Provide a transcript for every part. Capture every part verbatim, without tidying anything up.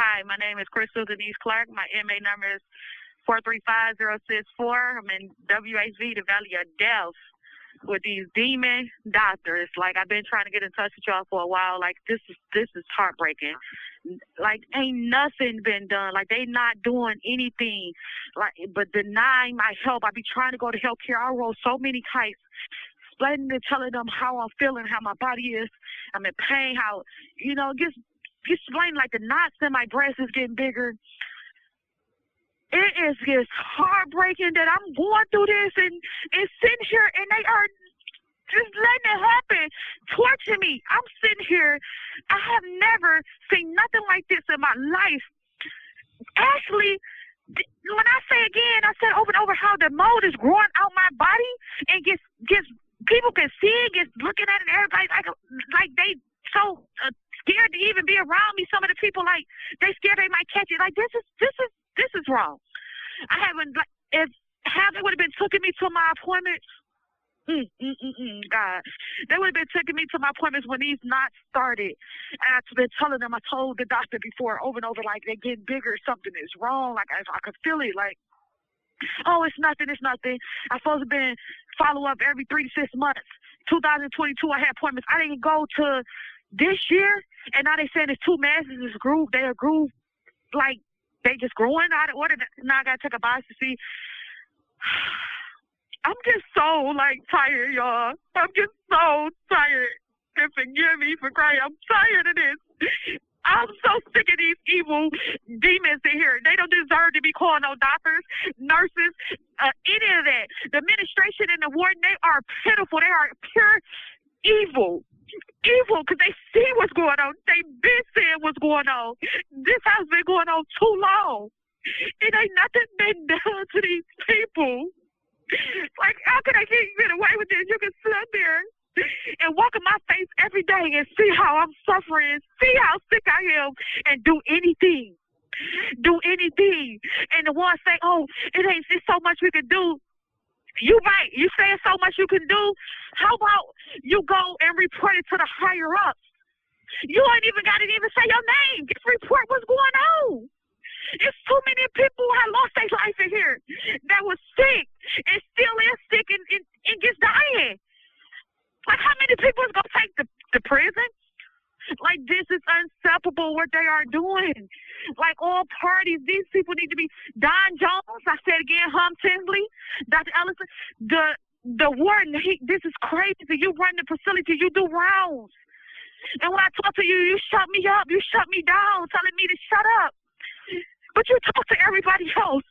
Hi, my name is Crystal Denise Clark. My M A number is four three five zero six four. I'm in W H V, the Valley of Death, with these demon doctors. Like, I've been trying to get in touch with y'all for a while. Like, this is this is heartbreaking. Like, ain't nothing been done. Like, they not doing anything. Like, but denying my help. I be trying to go to healthcare. I roll so many kites, explaining and telling them how I'm feeling, how my body is. I'm in pain. How, you know, just explain like the knots in my breast is getting bigger. It is just heartbreaking that I'm going through this and, and sitting here and they are just letting it happen, torturing me. I'm sitting here. I have never seen nothing like this in my life. Actually, when I say again, I said over and over how the mold is growing out my body and gets, gets people can see it, gets looking at it, and everybody like, like they so uh, scared to even be around me. Some of the people, like, they scared they might catch it. Like, this is, this is, this is wrong. I haven't, like, if half it would have been taking me to my appointments, mm, mm, mm, mm, God, they would have been taking me to my appointments when these knots started. And I've been telling them, I told the doctor before over and over, like, they're getting bigger, something is wrong. Like, I, I could feel it, like, oh, it's nothing, it's nothing. I'm supposed to be follow up every three to six months. two thousand twenty-two, I had appointments. I didn't go to this year, and now they saying it's two masses, it's groove, they're groove, like, they just growing out of order. Now I got to take a biopsy to see. I'm just so, like, tired, y'all. I'm just so tired. And forgive me for crying. I'm tired of this. I'm so sick of these evil demons in here. They don't deserve to be calling no doctors, nurses, uh, any of that. The administration and the warden, they are pitiful. They are pure evil. Evil, because they see what's going on. They been seeing what's going on. This has been going on too long. It ain't nothing been done to these people. Like, how can I get, get away with this? You can sit there and walk in my face every day and see how I'm suffering, see how sick I am, and do anything. Do anything. And the ones say, oh, it ain't, it's so much we can do. You right. You saying so much you can do. How about you go and report it to the higher ups? You ain't even got to even say your name. Just report what's going on. It's too many people who have lost their life in here that was sick and still is sick and, and, and just dying. Like, how many people is going to take the, the prison? Like, this is unacceptable what they are doing. Like, all parties, these people need to be. Don Jones, I said again, Hum Tinsley, Doctor Ellison, the the warden, he, this is crazy. You run the facility, you do rounds. And when I talk to you, you shut me up, you shut me down, telling me to shut up. But you talk to everybody else.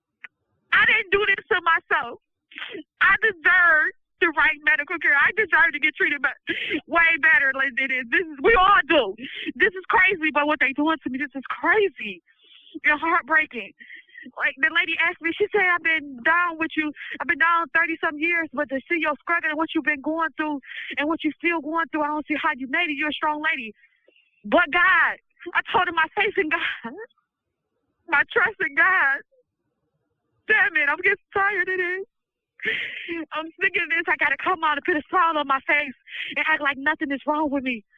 I didn't do this to myself. I deserve the right medical care. I deserve to get treated way better than it is. This is, we all do. This is crazy, but what they doing to me, this is crazy. It's heartbreaking. Like, the lady asked me, she said, I've been down with you. I've been down thirty-some years, but to see your struggle and what you've been going through and what you still going through, I don't see how you made it. You're a strong lady. But God, I told her my faith in God, my trust in God. Damn it, I'm getting tired of this. I'm sick of this. I got to come out and put a smile on my face and act like nothing is wrong with me.